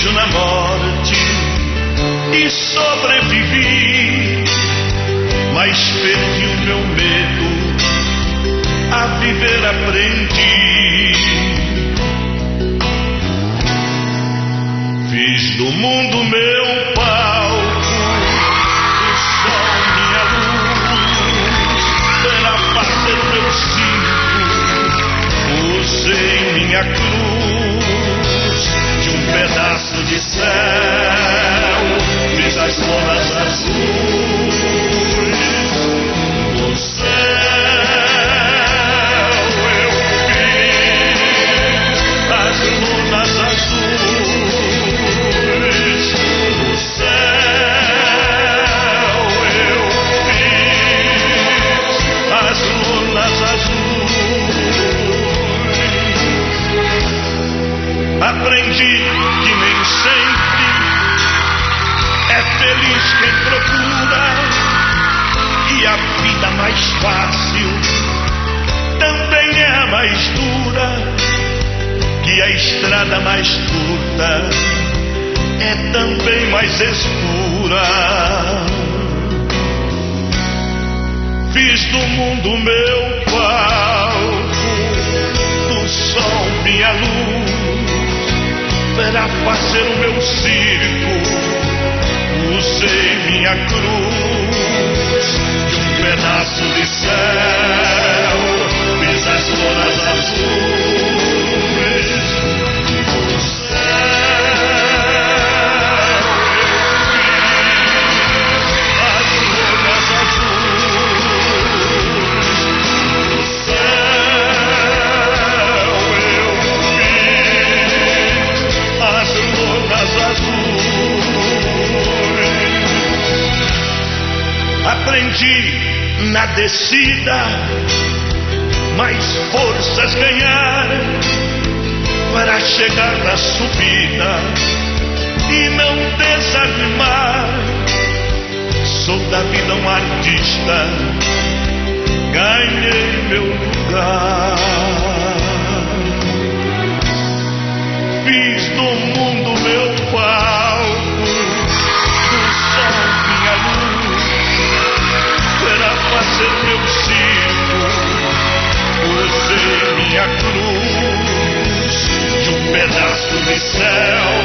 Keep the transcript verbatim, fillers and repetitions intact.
bicho na morte e sobrevivi, mas perdi o meu medo, a viver aprendi. Fiz do mundo meu palco, o sol minha luz, para fazer meu circo, usei minha cruz, de um pedaço de céu, fiz as lonas azuis, o céu eu fiz, as lonas azuis, o céu eu fiz, as lonas azuis. Aprendi que nem sempre é feliz quem procura, e a vida mais fácil também é a mais dura, que a estrada mais curta é também mais escura. Fiz do mundo meu palco, do sol minha luz, para fazer o meu circo, usei minha cruz, de um pedaço de céu, fiz as lonas azuis, o céu eu fiz, as lonas azuis, o céu eu fiz, as lonas azuis. Aprendi na descida mais forças ganhar, para chegar na subida e não desanimar. Sou da vida um artista, ganhei meu lugar. Fiz do mundo meu palco, do sol minha luz, para fazer meu circo, usei minha cruz, de um pedaço de céu,